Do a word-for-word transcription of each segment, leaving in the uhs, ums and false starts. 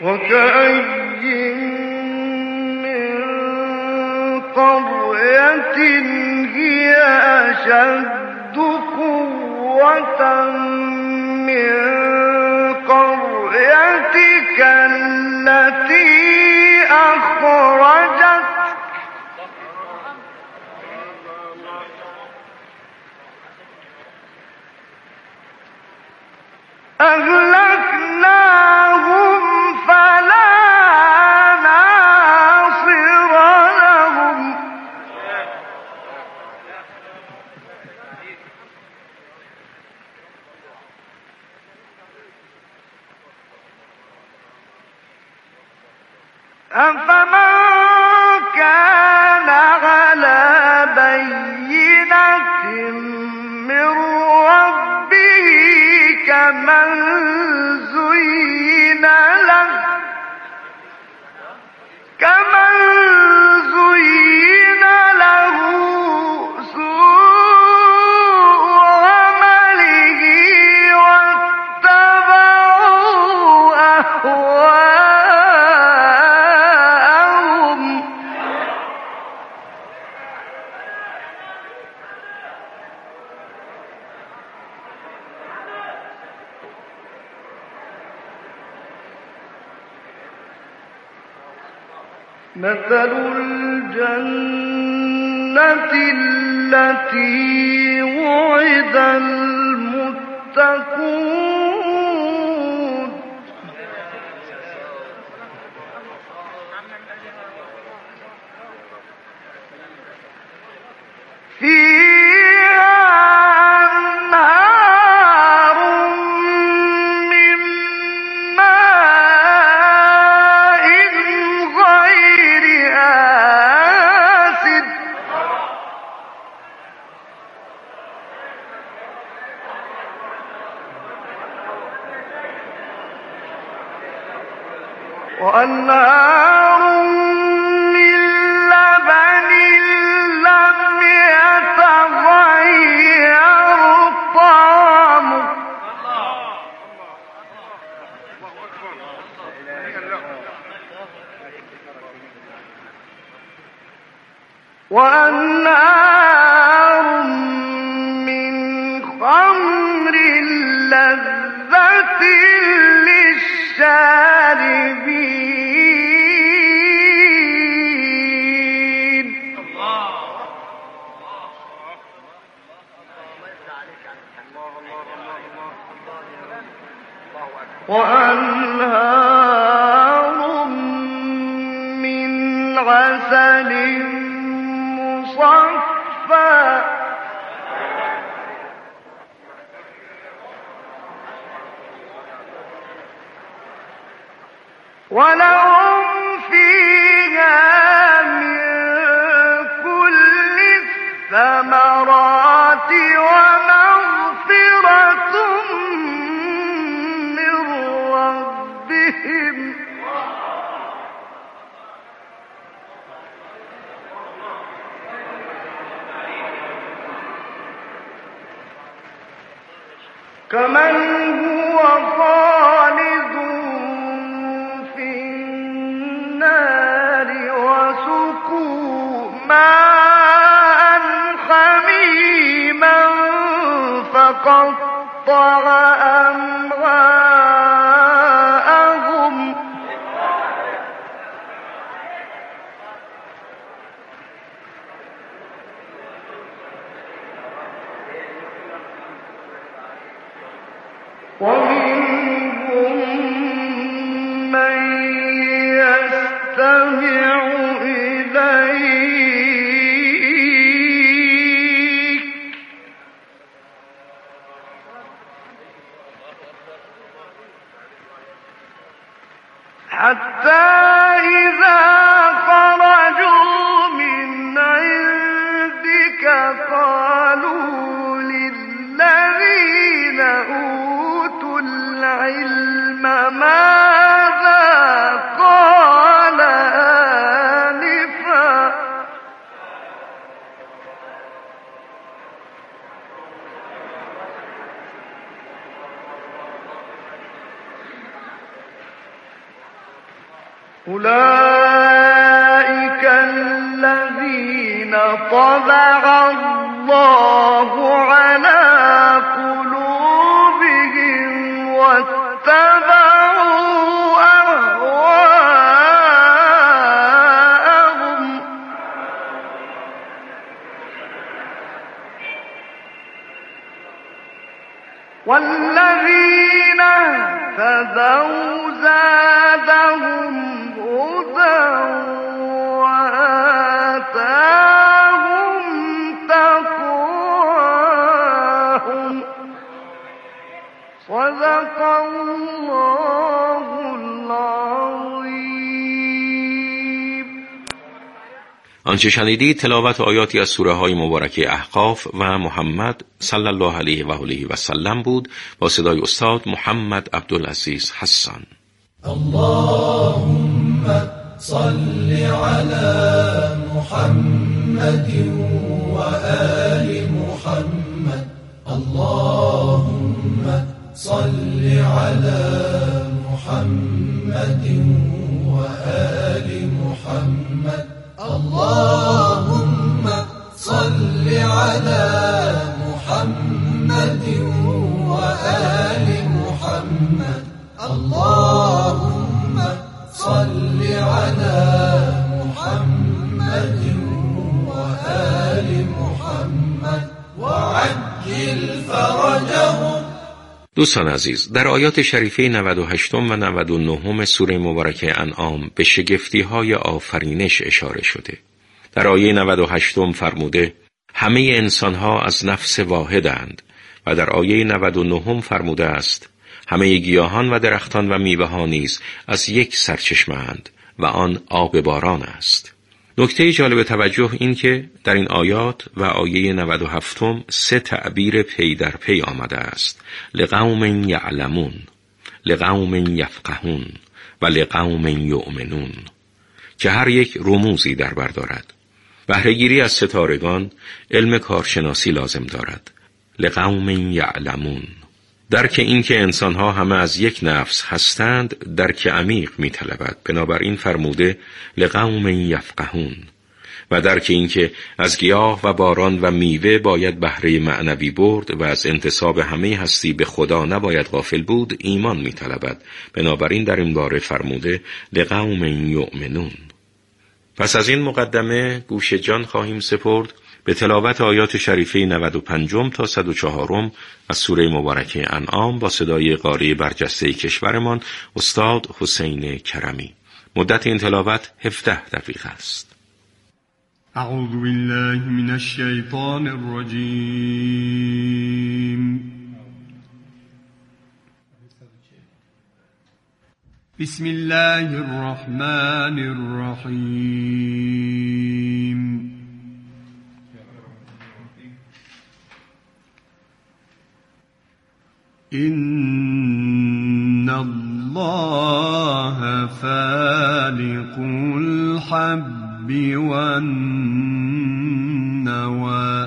وكأي من قرية هي أشد قوة من قريتك التي أخرجت أهلكناهم فلا ناصر لهم أفمن كان على بينة من ربه كمن زين له كمن زين له سوء عمله واتبعوا أهواءهم مثل الجنة التي وعد المتقون فيها أنهار من ماء غير آسن وأنهار من لبن لم يتغير طعمه وأنهار من خمر لذة للشاربين وأنهار من عسل مصفى ولهم فيها من كل الثمرات ومغفرة من ربهم كمن هو خالد في النار وسقوا ماء حميما فقطع أمعاءهم ومنهم من يستمع إليك حتى إذا خرجوا من عندك قالوا للذين أوتوا العلم ماذا قال آنفا أولئك الذين طبع الله على قلوبهم واتبعوا أهواءهم والذين اهتدوا زادهم هدى وآتاهم تقواهم صدق الله العظیم. آنچه شنیدید تلاوت آیاتی از سوره های مبارکه احقاف و محمد صلی الله علیه و آله و سلم بود با صدای استاد محمد عبدالعزیز حسان. اللهم صل على محمد وآل محمد. اللهم صل على محمد وآل محمد. اللهم صل على محمد وآل محمد. اللهم صل على محمد وآل محمد وعجل فرجهم. دوستان عزیز، در آیات شریفه نود و هشت و نود و نه سوره مبارکه انعام به شگفتی‌های آفرینش اشاره شده. در آیه نود و هشت فرموده همه انسان‌ها از نفس واحدند و در آیه نود و نه فرموده است همه گیاهان و درختان و میوه‌ها نیز از یک سرچشمه اند و آن آب باران است. نکته جالب توجه این که در این آیات و آیه نود و هفت سه تعبیر پی در پی آمده است: لقوم یعلمون، لقوم یفقهون و لقوم یؤمنون، که هر یک رموزی در بر دارد. بهره‌گیری از ستارگان علم کارشناسی لازم دارد. لقوم یعلمون، درک این که انسانها همه از یک نفس هستند درک عمیق می طلبد، بنابراین فرموده لقوم یفقهون. و درک این که از گیاه و باران و میوه باید بهره معنوی برد و از انتساب همه هستی به خدا نباید غافل بود ایمان می طلبد، بنابراین در این باره فرموده لقوم یؤمنون. پس از این مقدمه گوش جان خواهیم سپرد به تلاوت آیات شریفه نود و پنج تا صد و چهار از سوره مبارکه انعام با صدای قاری برجسته کشورمان استاد حسین کرمی. مدت این تلاوت هفده دقیقه است. اعوذ بالله من الشیطان الرجیم. بسم الله الرحمن الرحیم. إن الله فالق الحب والنوى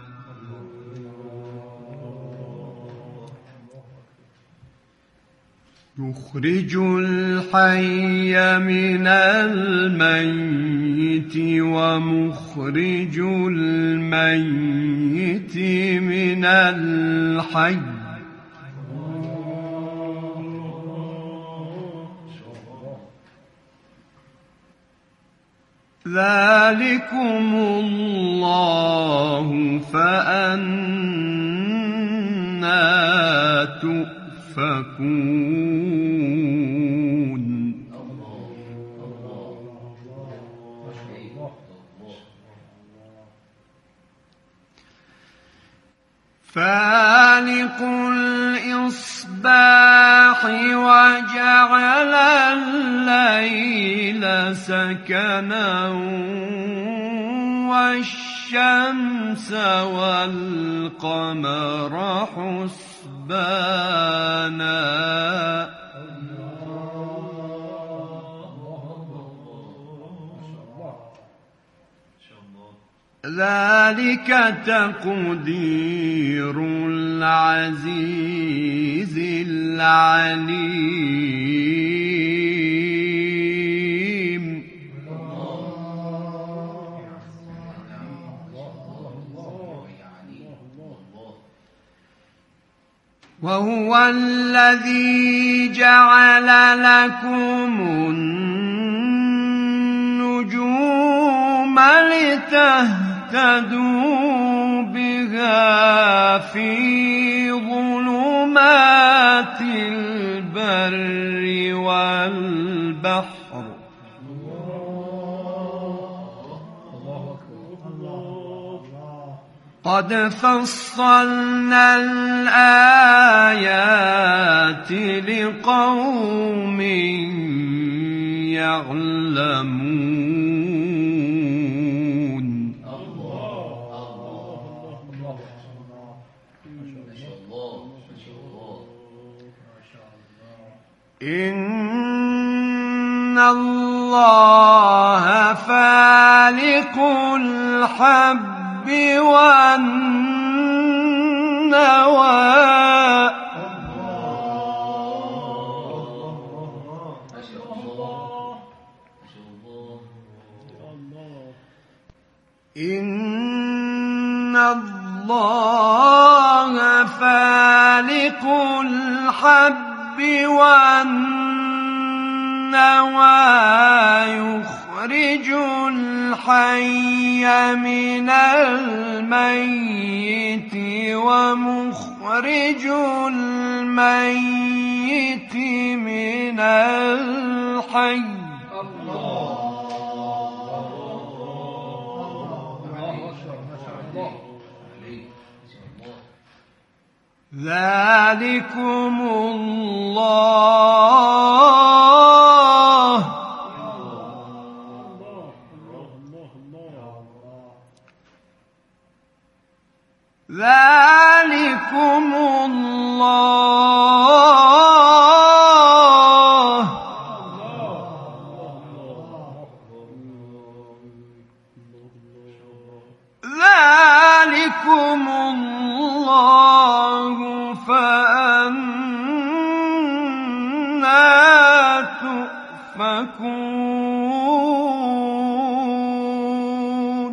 يخرج الحي من الميت ومخرج الميت من الحي ذلكم الله فأنا تؤفكون. فالق الإصباح وجعل الليل سكنا والشمس والقمر حسبانا ذلك تقدير العزيز العليم. وهو الذي جعل لكم النجوم لتهتدوا بها في ظلمات البر والبحر قد فصلنا الآيات لقوم يعلمون. إن الله فالق الحب والنوى إن الله فالق الحب والنوى يخرج الحي من الميت ومخرج الميت من الحي ذلكم الله ذلكم الله ذلكم الله فأنى تؤفكون.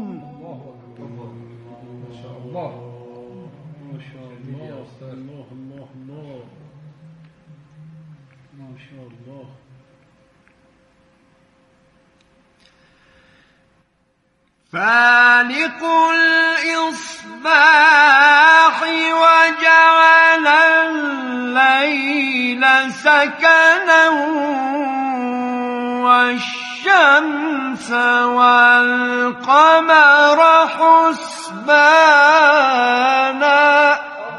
فالق الإصباح وجعل الليل سكنا والشمس والقمر حسبانا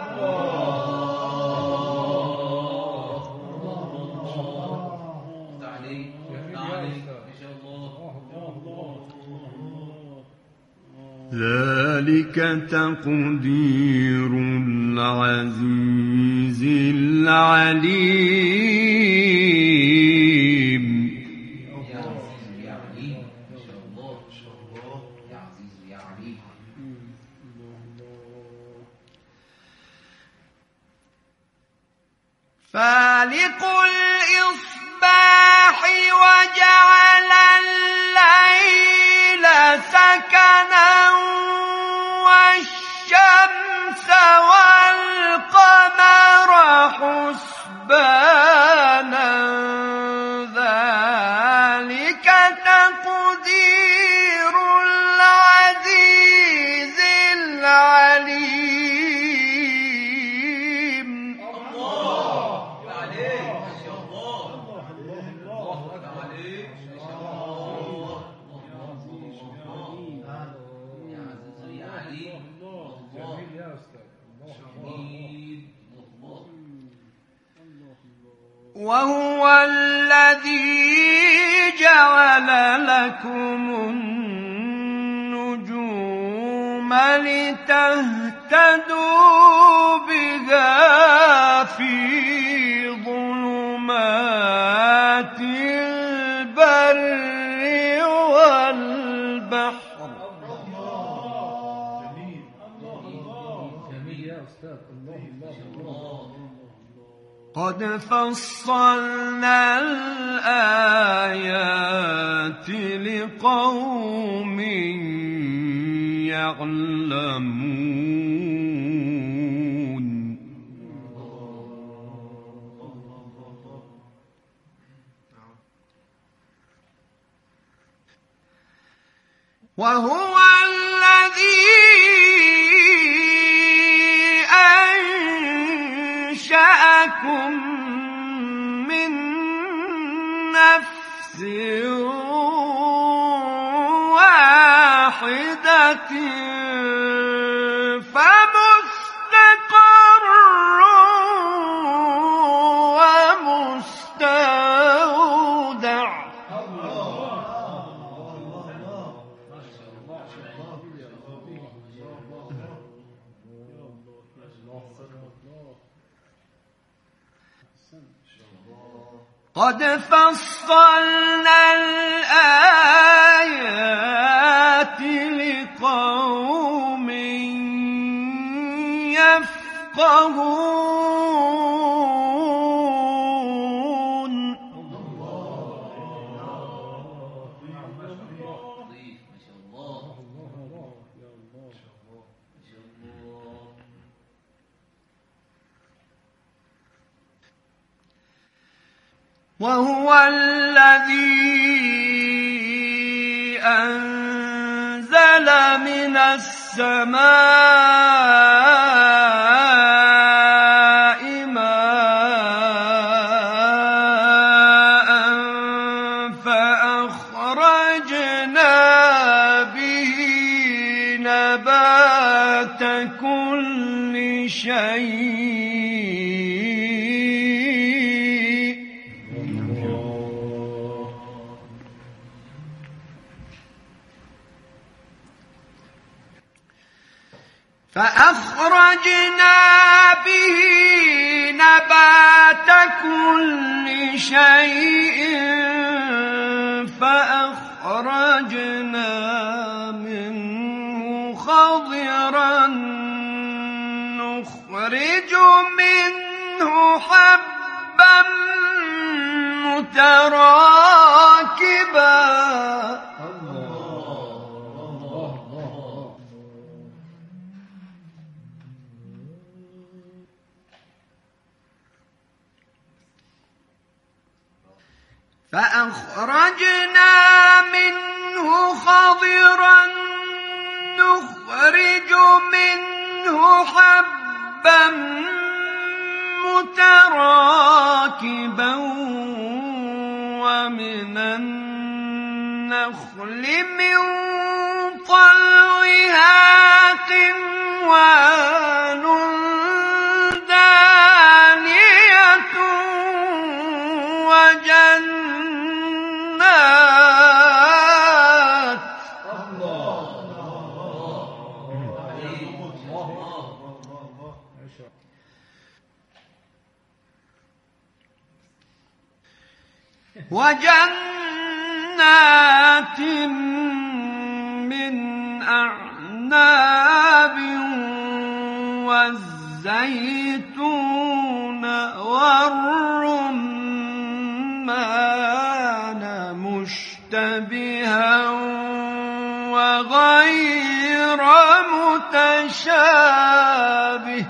ذلك تقدير العزيز العليم. فالق الإصباح وجعل الليل سكنا والشمس والقمر حسبانا ذلك تقدير العزيز العليم. الله عليك ما شاء الله الله عليك ما شاء الله يا عزيز يا عليم الله يا استاذ وهو الذي جعل لكم النجوم لتهتدوا بها في ظلمات البر والبحر. قد فصلنا الآيات لقوم يعلمون. وهو الذي أنشأكم من نفس واحدة فمستقر ومستودع. قد فصلنا الآيات لقوم يفقهون. وهو الذي أنزل من السماء ماء فأخرجنا به نبات كل شيء فأخرجنا به نبات كل شيء فأخرجنا منه خضرا نخرج منه حبا متراكبا. فأخرجنا منه خضرا نخرج منه حبا متراكبا ومن النخل من طلعها قنوان دانية وجنات وجنات من أعناب والزيتون والرمان مشتبها وغير متشابه.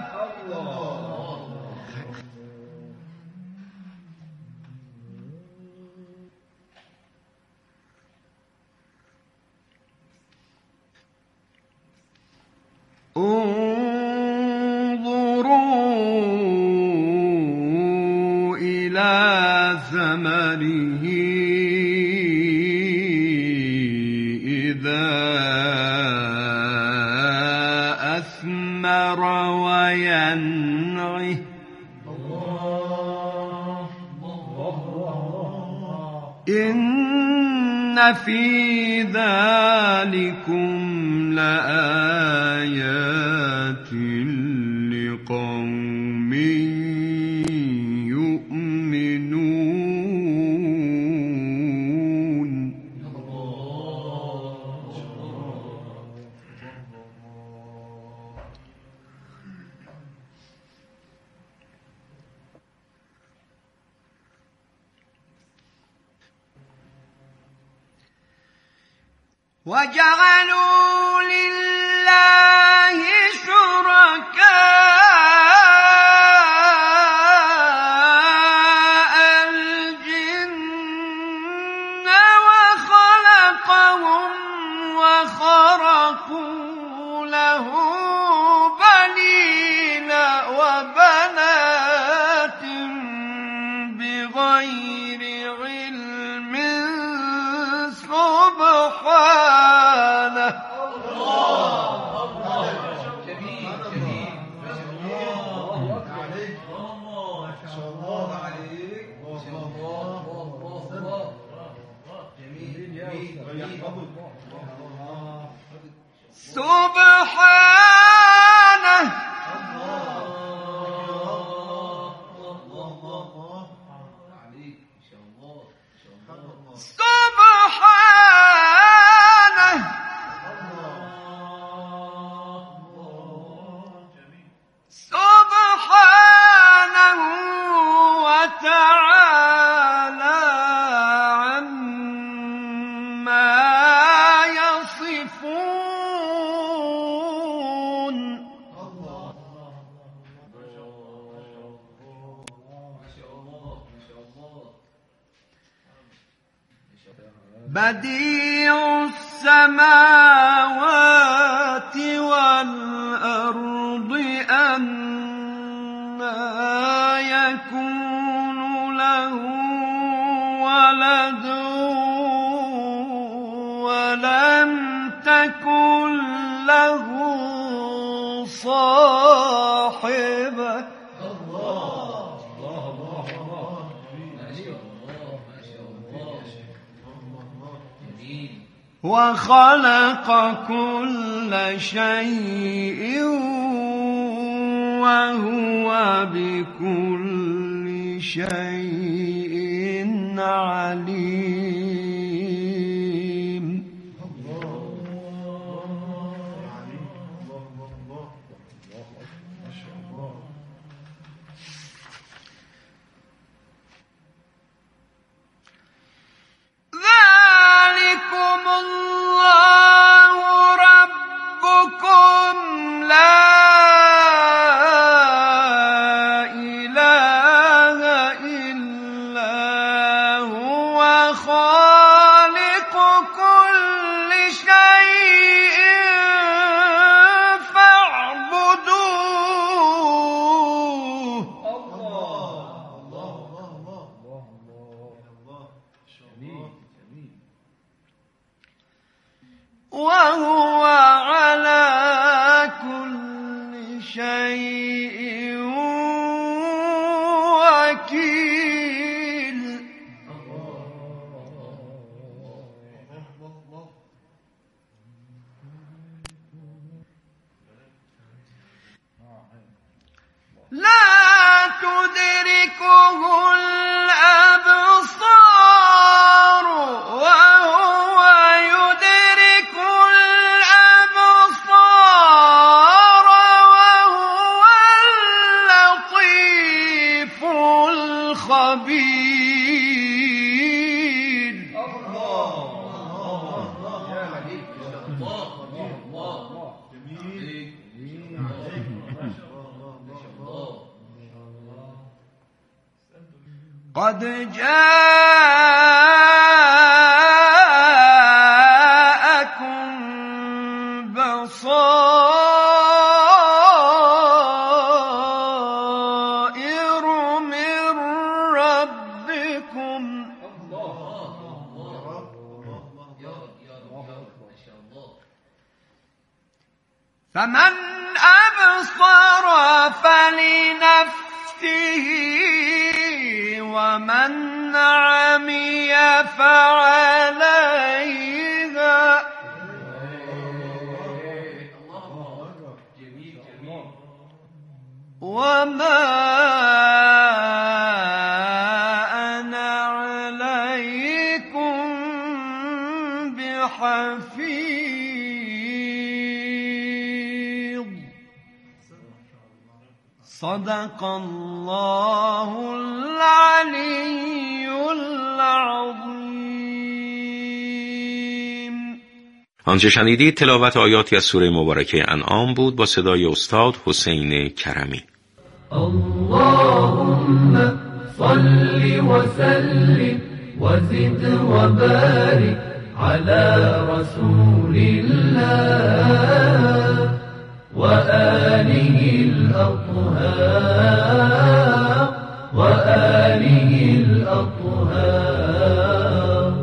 انظروا إلى ثمره إذا أثمر وينعه إن في ذلكم لآيات لقوم يؤمنون. وجعلوا لله شركاء الجن وخلقهم وخلقهم ورزقوا له بنين وبنات بغير علم سبحانه. جميل جميل ما شاء الله عليك ما شاء الله عليك ما شاء الله الله جميل جميل سبحانه سبحانه سبحانه وتعالى عما يصفون. بديع السماوات والأرض أنى يكون له ولد ولم تكن له صاحبة. وخلق كل شيء وهو بكل شيء عليم. ذلكم الله ربكم لا إله إلا هو خالق كل شيء فاعبدوه. وهو على كل شيء وكيل. لا تدركه الأبصار وهو يدرك الأبصار وهو اللطيف الخبير. قد جاءكم بصائر من ربكم فمن أبصر فلنفسه ومن عمي فعليها. وما أنا عليكم بحفيظ. صدق الله العلي العظیم. آنچه شنیدید تلاوت آیاتی از سوره مبارکه انعام بود با صدای استاد حسین کرمی. اللهم صل وسلم وزد وبارك على رسول الله وآله الأطهار وآله الأطهار.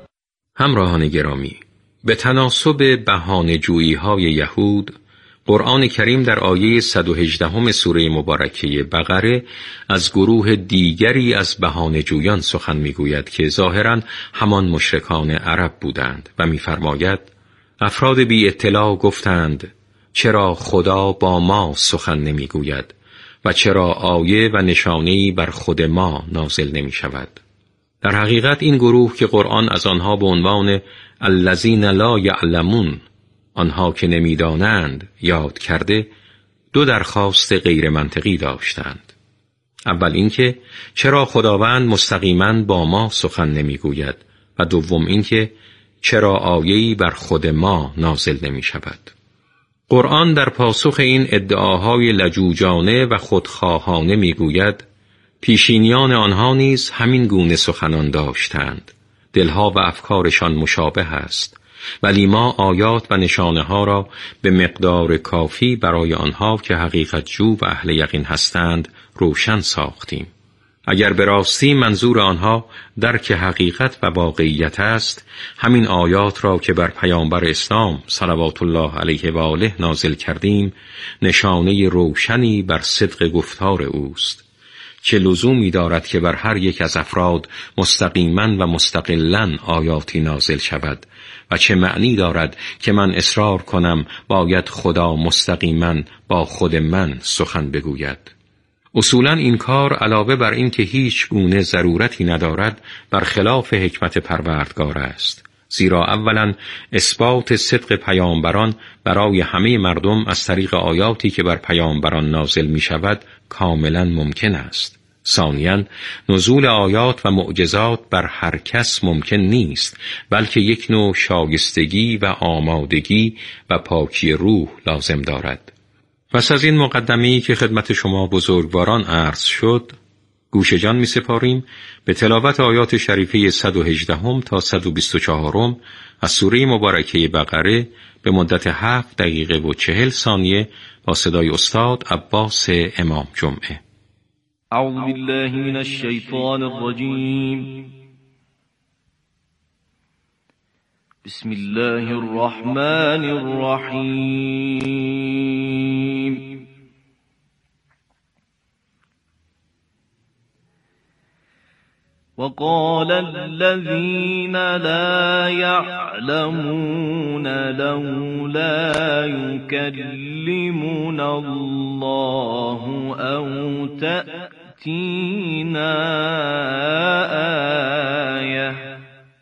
همراهان گرامی، به تناسب بهانه‌جویی های یهود، قرآن کریم در آیه صد و هجده سوره مبارکه بقره از گروه دیگری از بهانه‌جویان سخن می‌گوید که ظاهراً همان مشرکان عرب بودند و می‌فرماید: افراد بی اطلاع گفتند چرا خدا با ما سخن نمی‌گوید و چرا آیه و نشانه‌ای بر خود ما نازل نمی‌شود. در حقیقت این گروه که قرآن از آنها به عنوان الذین لا یعلمون، آنها که نمیدانند، یاد کرده، دو درخواست غیر منطقی داشتند. اول اینکه چرا خداوند مستقیما با ما سخن نمیگوید و دوم اینکه چرا آیه‌ای بر خود ما نازل نمی شود. قرآن در پاسخ این ادعاهای لجوجانه و خودخواهانه میگوید پیشینیان آنها نیز همین گونه سخنان داشتند. دلها و افکارشان مشابه است، ولی ما آیات و نشانه ها را به مقدار کافی برای آنها که حقیقت جو و اهل یقین هستند روشن ساختیم. اگر به راستی منظور آنها درک حقیقت و واقعیت است، همین آیات را که بر پیامبر اسلام صلوات الله علیه و آله نازل کردیم نشانه روشنی بر صدق گفتار اوست. چه لزومی دارد که بر هر یک از افراد مستقیما و مستقلا آیاتی نازل شود و چه معنی دارد که من اصرار کنم باید خدا مستقیما با خود من سخن بگوید. اصولا این کار علاوه بر این که هیچ گونه ضرورتی ندارد برخلاف حکمت پروردگار است، زیرا اولا اثبات صدق پیامبران برای همه مردم از طریق آیاتی که بر پیامبران نازل می شود کاملا ممکن است. ثانیاً نزول آیات و معجزات بر هر کس ممکن نیست، بلکه یک نوع شایستگی و آمادگی و پاکی روح لازم دارد. پس از این مقدمه‌ای که خدمت شما بزرگواران عرض شد، گوش جان می سپاریم به تلاوت آیات شریفه صد و هجده تا صد و بیست و چهار از سوره مبارکه بقره به مدت هفت دقیقه و چهل ثانیه با صدای استاد عباس امام جمعه. اعوذ بالله من الشیطان الرجیم. بسم الله الرحمن الرحیم. وقال الذين لا يعلمون لولا يكلمنا الله أو تأتينا آية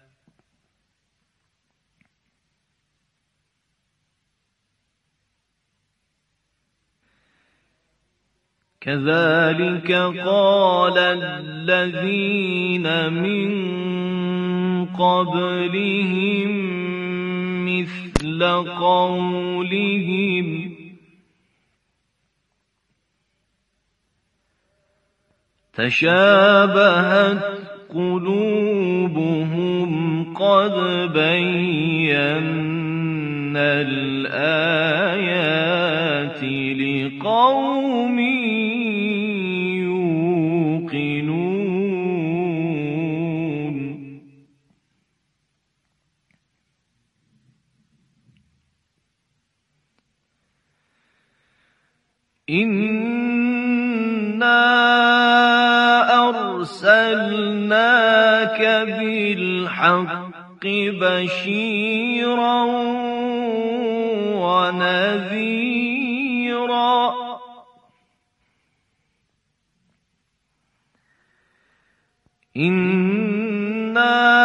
كذلك قال الذين من قبلهم مثل قولهم تشابهت قلوبهم قد بينا الآيات لقوم إنا أرسلناك بالحق بشيرا ونذيرا إنا